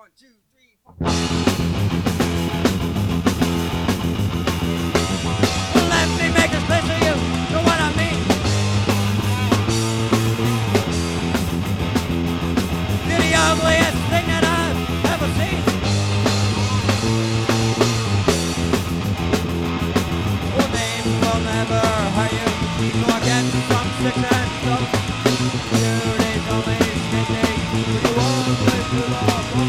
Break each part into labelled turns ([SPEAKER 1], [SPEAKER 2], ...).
[SPEAKER 1] 1, 2, 3, 4.
[SPEAKER 2] Let me make this clear to you, know what I mean. You're the ugliest thing that I've ever seen. Your name will never hurt you, so I get some sticks and stones. Beauty's only skinny, you always do the wrong.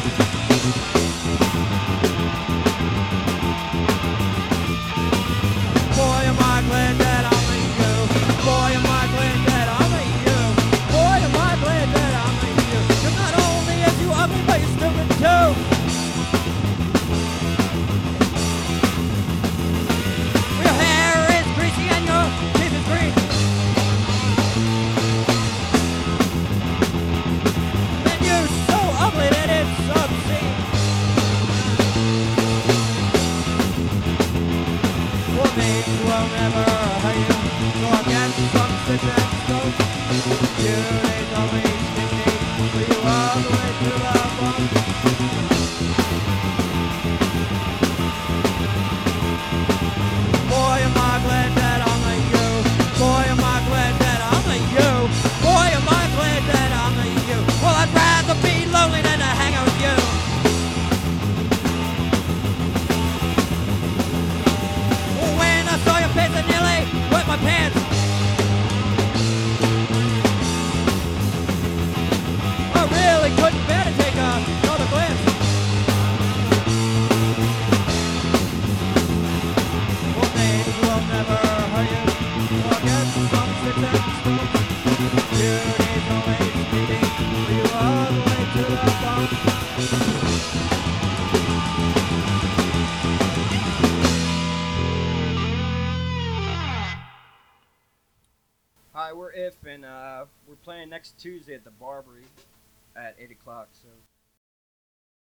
[SPEAKER 2] Boy, am I glad that I'm with you. Boy, am I glad that I'm with you. Boy, am I glad that I'm with you. 'Cause not only is you ugly, but you're stupid too. Your hair is greasy and your teeth is green. And you're so ugly that it's obscene. Names will never hurt you, so I get some sticks and stones. Beauty's always skinny, but you all the way to the bone. Boy, am I glad that I'm like you. Boy, am I glad that I'm like you. Boy, am I glad that I'm like you. Well, I'd rather be lonely than to hang out with you. I saw your face, I nearly wet my pants. I really couldn't bear to take another glance. Well, names will never hurt you, so I get some sticks and stones. Beauty's always fleeting, but you all the way to the bone.
[SPEAKER 1] Hi, we're If, and we're playing next Tuesday at the Barbary at 8 o'clock, so